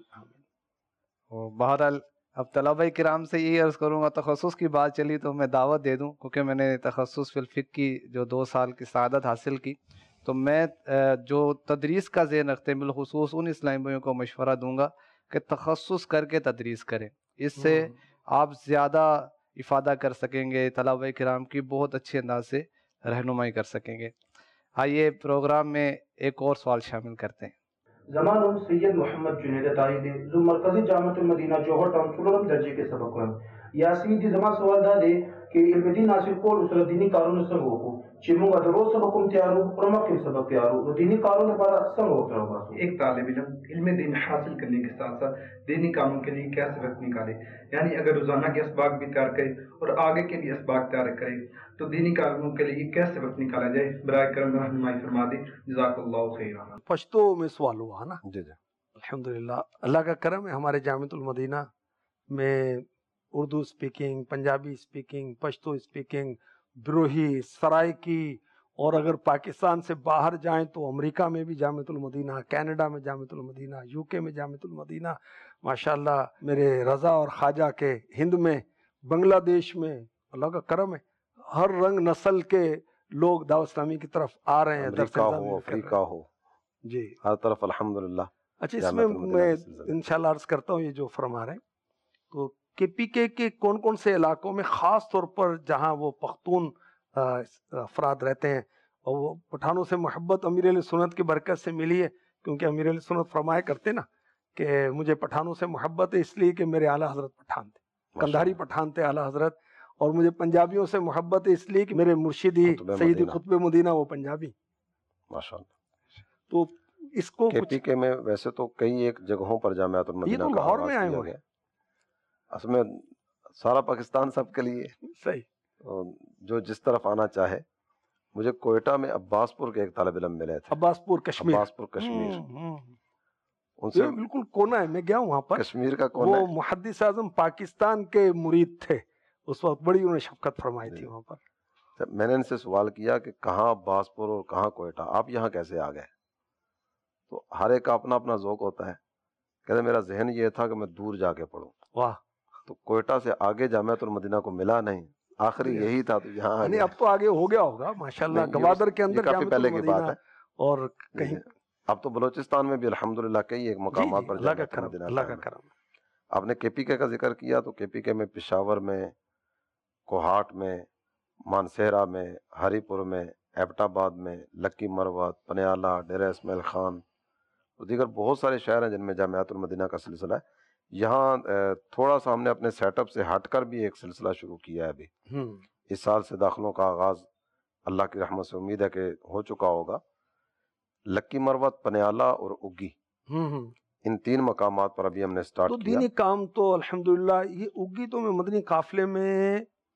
आमीन। बहरहाल अब तलबा किराम से यही अर्ज़ करूँगा, तखस्सुस की बात चली तो मैं दावत दे दूँ, क्योंकि मैंने तखस्सुस फिल फ़िक़्ह की जो 2 साल की सआदत हासिल की, तो मैं जो तदरीस का ज़हन रखते हैं बिलखुसूस उन इस्लामी भाइयों को मशवरा दूंगा कि तखस्सुस करके तदरीस करें, इससे आप ज़्यादा इफ़ादा कर सकेंगे, तलबा किराम की बहुत अच्छे अंदाज से रहनुमाई कर सकेंगे। आइए प्रोग्राम में एक और सवाल शामिल करते हैं। زمانوں سید محمد جنید تائیدی جو مرکزی جامعۃ المدینہ جوہر ٹاؤن سلورم درجے کے سبق ہوئے یا سیدی زمان سوال دا دے کہ علم دین حاصل کول اسر دینی کارون سنگو کو چیمونگا در روز سبقم تیارو پرمکم سبق تیارو وہ دینی کارون پارا سنگو اترو باسو. ایک طالب علم علم دین حاصل کرنے کے ساتھ ساتھ دینی کاموں کے لیے کیسے وقت نکالے، یعنی اگر روزانہ کے اسباق بھی تیار کرے اور آگے کے بھی اسباق تیار کرے تو دینی کاموں کے لیے کیسے وقت نکالا جائے، برائے کرم رہنمائی فرما دی، جزاک اللہ خیرا. پشتو میں سوال ہوا نا. جی الحمدللہ اللہ کا کرم ہے، ہمارے جامعۃ المدینہ میں Urdu speaking, Punjabi speaking, Pashto speaking, Brahui, Saraiki, اور اگر پاکستان سے باہر جائیں تو امریکہ میں بھی جامعۃ المدینہ، کینیڈا میں جامعۃ المدینہ، یو کے میں جامعۃ المدینہ، ماشاءاللہ میرے رضا اور خواجہ کے ہند میں، بنگلہ دیش میں، اللہ کا کرم ہے ہر رنگ نسل کے لوگ دعوت اسلامی کی طرف آ رہے ہیں. امریکہ ہو، افریقہ ہو، جی ہر طرف الحمدللہ. اچھا اس میں میں انشاءاللہ عرض کرتا ہوں یہ جو فرما رہے ہیں تو کے پی کے کون کون سے علاقوں میں خاص طور پر جہاں وہ پختون افراد رہتے ہیں اور وہ پٹھانوں سے محبت امیر علیہ سنت کی برکت سے ملی ہے، کیونکہ امیر علیہ سنت فرمایا کرتے نا کہ مجھے پٹھانوں سے محبت ہے اس لیے کہ میرے اعلیٰ حضرت پٹھان تھے، کندھاری پٹھان تھے اعلیٰ حضرت، اور مجھے پنجابیوں سے محبت ہے اس لیے کہ میرے مرشدی سیدی خطب مدینہ وہ پنجابی. ماشاءاللہ. تو اس کو کے پی کے میں ویسے تو کئی ایک جگہوں پر جامعۃ المدینہ کا لاہور میں آئے ہوئے، اصل میں سارا پاکستان سب کے لیے صحیح، جو جس طرف آنا چاہے. مجھے کوئٹہ میں عباس پور کے ایک طالب علم ملے تھے، عباس پور کشمیر، عباس پور کشمیر، ان سے بالکل کونا ہے، میں گیا ہوں وہاں پر، کشمیر کا کونا وہ محدث اعظم پاکستان کے مرید تھے اس وقت، بڑی انہوں نے شفقت فرمائی تھی وہاں پر. میں نے ان سے سوال کیا کہ کہاں عباس پور اور کہاں کوئٹہ، آپ یہاں کیسے آ گئے؟ تو ہر ایک کا اپنا اپنا ذوق ہوتا ہے. کہتے میرا ذہن یہ تھا کہ میں دور جا کے پڑھوں. واہ. تو کوئٹہ سے آگے جامعۃ المدینہ کو ملا نہیں، آخری یہی تھا، تو یہاں اب تو آگے ہو گیا ہوگا ماشاءاللہ، گوادر کے اندر کافی پہلے کی بات ہے، اور کہیں اب تو بلوچستان میں بھی الحمدللہ کئی ایک مقامات پر اللہ کا کرم، اللہ کا کرم. آپ نے کے پی کے کا ذکر کیا تو کے پی کے میں پشاور میں، کوہاٹ میں، مانسہرہ میں، ہری پور میں، ایبٹ آباد میں، لکی مروت، پنیالہ، ڈیرہ اسماعیل خان اور دیگر بہت سارے شہر ہیں جن میں جامعۃ المدینہ کا سلسلہ ہے. یہاں تھوڑا سا ہم نے اپنے سیٹ اپ سے ہٹ کر بھی ایک سلسلہ شروع کیا ہے. ابھی اس سال سے داخلوں کا آغاز اللہ کی رحمت سے امید ہے کہ ہو چکا ہوگا. لکی مروت، پنیالہ اور اگی، ان 3 مقامات پر ابھی ہم نے سٹارٹ کیا. دینی کام تو الحمدللہ، یہ اگی تو میں مدنی قافلے میں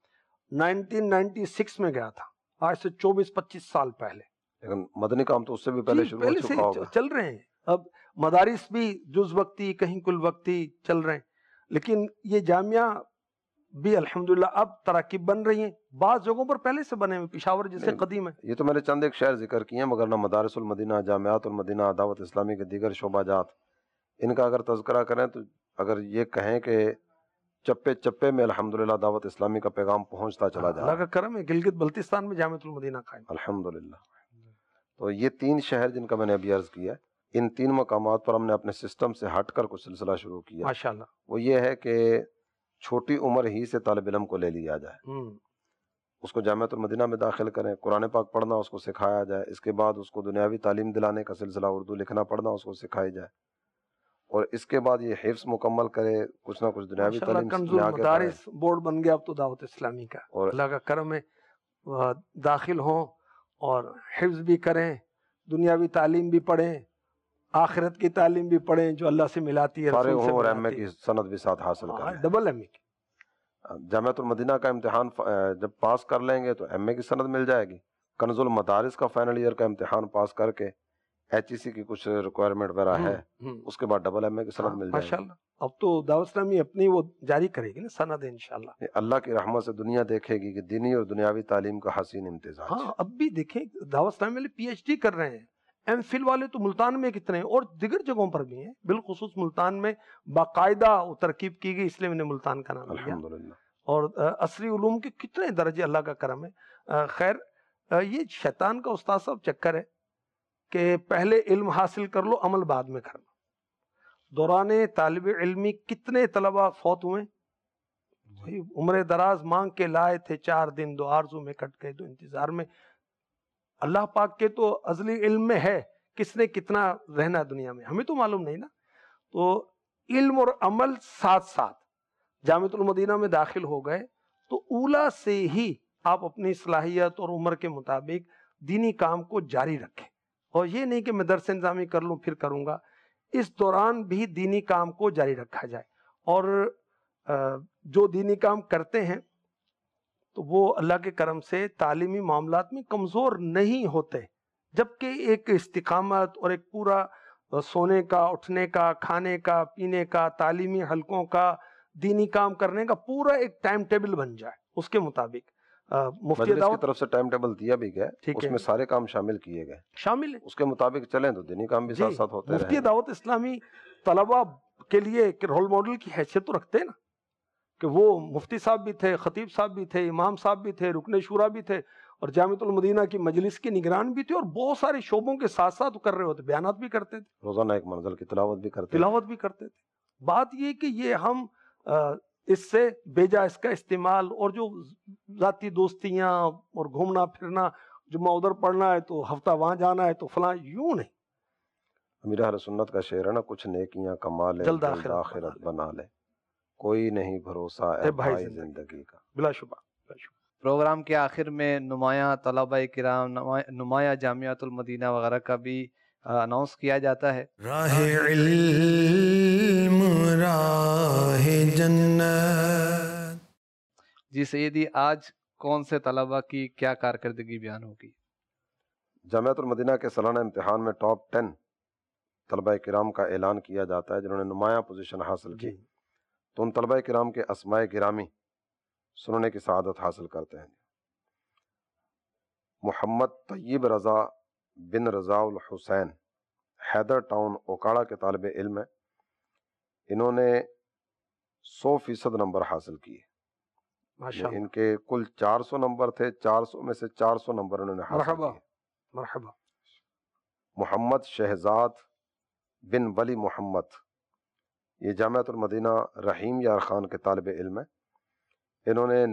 1996 میں گیا تھا، آج سے 24-25 سال پہلے. لیکن مدنی کام تو اس سے بھی پہلے شروع ہو چکا ہوگا. چل رہے ہیں، اب مدارس بھی جز وقتی کہیں کل وقتی چل رہے ہیں، لیکن یہ جامعہ بھی الحمدللہ اب تراکیب بن رہی ہیں، بعض جگہوں پر پہلے سے بنے ہوئے، پشاور جیسے قدیم ہے. یہ تو میں نے چند ایک شہر ذکر کیے ہیں، مگر نہ مدارس المدینہ، جامعات المدینہ، دعوت اسلامی کے دیگر شعبہ جات، ان کا اگر تذکرہ کریں تو اگر یہ کہیں کہ چپے چپے میں الحمدللہ دعوت اسلامی کا پیغام پہنچتا چلا جا رہا ہے. اللہ کا کرم ہے، گلگت بلتستان میں جامعۃ المدینہ قائم الحمدللہ. تو یہ 3 شہر جن کا میں نے ابھی عرض کیا، ان 3 مقامات پر ہم نے اپنے سسٹم سے ہٹ کر کچھ سلسلہ شروع کیا. ماشاءاللہ. وہ یہ ہے کہ چھوٹی عمر ہی سے طالب علم کو لے لیا جائے، اس کو جامعۃ المدینہ میں داخل کریں، قرآن پاک پڑھنا اس کو سکھایا جائے، اس کے بعد اس کو دنیاوی تعلیم دلانے کا سلسلہ، اردو لکھنا پڑھنا اس کو سکھائی جائے، اور اس کے بعد یہ حفظ مکمل کرے، کچھ نہ کچھ دنیاوی تعلیم کنزول مدارس بورڈ بن گیا اب تو دعوت اسلامی کا، اور اللہ کا کرم ہے داخل ہوں اور حفظ بھی کریں، دنیاوی تعلیم بھی پڑھیں، آخرت کی تعلیم بھی پڑھیں جو اللہ سے ملاتی ہے، فارغ ہوں اور ایم اے کی سند بھی ساتھ حاصل کریں، ڈبل ایم اے کی. جامعۃ المدینہ کا امتحان جب پاس کر لیں گے تو ایم اے کی سند مل جائے گی. کنز المدارس کا فائنل ایئر کا امتحان پاس کر کے ایچ ای سی کی کچھ ریکوائرمنٹ وغیرہ ہے، اس کے بعد ڈبل ایم اے کی سند مل جائے گی. ماشاءاللہ. اب تو دعوت اسلامی اپنی وہ جاری کرے گی نا سند انشاءاللہ. اللہ کی رحمت سے دنیا دیکھے گی کہ دینی اور دنیاوی تعلیم کا حسین امتزاج. ہاں اب بھی دیکھیں دعوت اسلامی والے پی ایچ ڈی کر رہے ہیں، ایم فل والے تو ملتان میں کتنے ہیں اور دیگر جگہوں پر بھی ہیں، بالخصوص ملتان میں باقاعدہ ترکیب کی گئی، اس لیے میں نے ملتان کا نام لیا. الحمدللہ. اور عصری علوم کے کتنے درجے، اللہ کا کرم ہے. خیر یہ شیطان کا استاد صاحب چکر ہے کہ پہلے علم حاصل کر لو، عمل بعد میں کرنا. دوران طالب علمی کتنے طلبہ فوت ہوئے، عمر دراز مانگ کے لائے تھے، 4 دن 2 آرزو میں کٹ گئے، 2 انتظار میں. اللہ پاک کے تو ازلی علم میں ہے کس نے کتنا رہنا ہے دنیا میں ہمیں تو معلوم نہیں نا. تو علم اور عمل ساتھ ساتھ جامعۃ المدینہ میں داخل ہو گئے تو اولا سے ہی آپ اپنی صلاحیت اور عمر کے مطابق دینی کام کو جاری رکھیں, اور یہ نہیں کہ میں درس انتظامی کر لوں پھر کروں گا, اس دوران بھی دینی کام کو جاری رکھا جائے. اور جو دینی کام کرتے ہیں تو وہ اللہ کے کرم سے تعلیمی معاملات میں کمزور نہیں ہوتے, جبکہ ایک استقامت اور ایک پورا سونے کا, اٹھنے کا, کھانے کا, پینے کا, تعلیمی حلقوں کا, دینی کام کرنے کا پورا ایک ٹائم ٹیبل بن جائے. اس کے مطابق مفتی مجلس کی طرف سے ٹائم ٹیبل دیا بھی گیا, ٹھیک اس میں سارے کام شامل کیے گئے, شامل ہے, اس کے مطابق چلیں تو دینی کام بھی ساتھ ساتھ ہوتے رہیں. مفتی دعوت اسلامی طلبہ کے لیے ایک رول ماڈل کی حیثیت تو رکھتے ہیں نا, کہ وہ مفتی صاحب بھی تھے, خطیب صاحب بھی تھے, امام صاحب بھی تھے, رکن شورا بھی تھے, اور جامعۃ المدینہ کی مجلس کے نگران بھی تھے, اور بہت سارے شعبوں کے ساتھ ساتھ کر رہے ہوتے, بیانات بھی کرتے تھے, روزانہ ایک منزل کی تلاوت بھی کرتے تھے. بات یہ کہ یہ ہم اس سے بیجا اس کا استعمال اور جو ذاتی دوستیاں اور گھومنا پھرنا, جمعہ ادھر پڑھنا ہے تو ہفتہ وہاں جانا ہے تو فلاں, یوں نہیں. امیر اہل سنت کا شعر ہے نا, کچھ نیکیاں کما لے جلد آخرت بنا لے, کوئی نہیں بھروسہ اے بھائی زندگی کا. بلا شبہ. پروگرام کے آخر میں نمایاں طلبہ کرام, نمایاں جامعۃ المدینہ وغیرہ کا بھی اناؤنس کیا جاتا ہے. راہ علم راہ جنت. جی سیدی, آج کون سے طلبہ کی کیا کارکردگی بیان ہوگی؟ جامعۃ المدینہ کے سالانہ امتحان میں ٹاپ 10 طلبہ کرام کا اعلان کیا جاتا ہے جنہوں نے نمایاں پوزیشن حاصل کی. تو ان طلبہ کرام کے اسماء گرامی سننے کی سعادت حاصل کرتے ہیں. محمد طیب رضا بن رضا الحسین, حیدر ٹاؤن اوکاڑا کے طالب علم ہیں. انہوں نے 100% نمبر حاصل کیے. ان کے کل 400 نمبر تھے, 400 میں سے 400 نمبر انہوں نے حاصل کیے. مرحبا. محمد شہزاد بن ولی محمد, یہ جامعۃ المدینہ رحیم یار خان کے طالب علم ہیں. انہوں نے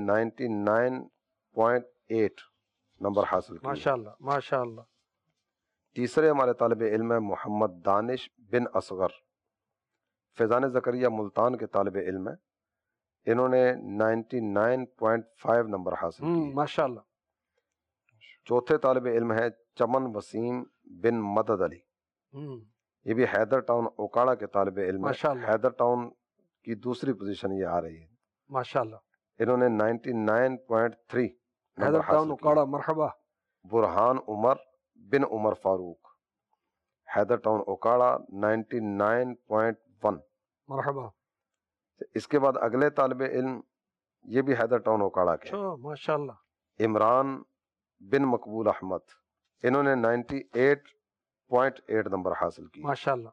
99.8 نمبر حاصل کیے. ماشاءاللہ ماشاءاللہ. تیسرے ہمارے طالب علم ہیں محمد دانش بن اصغر, فیضان زکریہ ملتان کے طالب علم ہیں. انہوں نے 99.5 نمبر حاصل کیے. ماشاءاللہ. چوتھے طالب علم ہیں چمن وسیم بن مدد علی, یہ بھی حیدر ٹاؤن اوکاڑا کے طالب علم ہیں. حیدر ٹاؤن کی دوسری پوزیشن یہ آ رہی ہے. ماشاءاللہ. انہوں نے 99.3 حیدر ٹاؤن اوکاڑا. مرحبا. برہان عمر بن عمر فاروق, حیدر ٹاؤن اوکاڑا 99.1. مرحبا. اس کے بعد اگلے طالب علم یہ بھی حیدر ٹاؤن اوکاڑا کے, ماشاءاللہ, عمران بن مقبول احمد. انہوں نے 98.8 نمبر حاصل کی. ماشاءاللہ.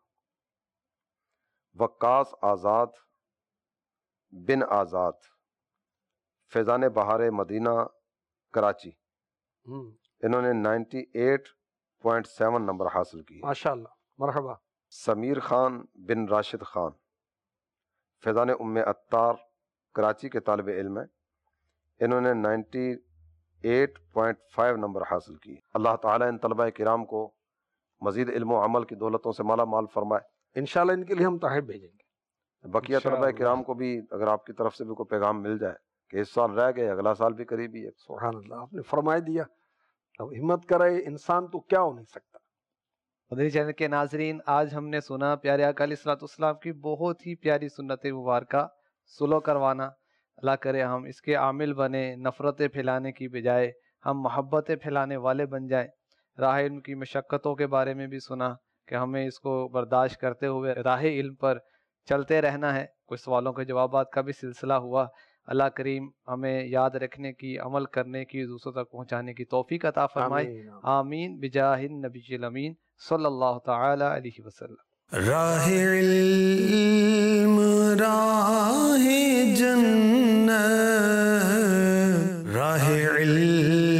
وقاص آزاد بن آزاد, فیضان بہار مدینہ کراچی. انہوں نے 98.7 نمبر حاصل کی. ماشاءاللہ. مرحبا. سمیر خان بن راشد خان, فیضان ام اتار کراچی کے طالب علم ہیں. انہوں نے 98.5 نمبر حاصل کی. اللہ تعالیٰ ان طلبہ کرام کو مزید علم و عمل کی دولتوں سے مالا مال فرمائے. انشاءاللہ ان کے لیے ہم تحائف بھیجیں گے. بقیہ طلبہ کرام کو بھی اگر آپ کی طرف سے بھی کوئی پیغام مل جائے کہ اس سال رہ گئے, اگلا سال بھی قریبی ہے. سبحان اللہ, آپ نے فرمایا دیا. اب ہمت کرے انسان تو کیا ہو نہیں سکتا. مدنی چینل کے ناظرین, آج ہم نے سنا پیارے آقا علیہ الصلوۃ والسلام کی بہت ہی پیاری سنت مبارکہ سلو کروانا. اللہ کرے ہم اس کے عامل بنے, نفرتیں پھیلانے کی بجائے ہم محبتیں پھیلانے والے بن جائیں. راہ علم کی مشقتوں کے بارے میں بھی سنا کہ ہمیں اس کو برداشت کرتے ہوئے راہ علم پر چلتے رہنا ہے. کچھ سوالوں کے جوابات کا بھی سلسلہ ہوا. اللہ کریم ہمیں یاد رکھنے کی, عمل کرنے کی, دوسروں تک پہنچانے کی توفیق عطا فرمائے. آمین بجاہ النبی الامین صلی اللہ تعالی علیہ وسلم. راہ علم راہ جنت, راہ علم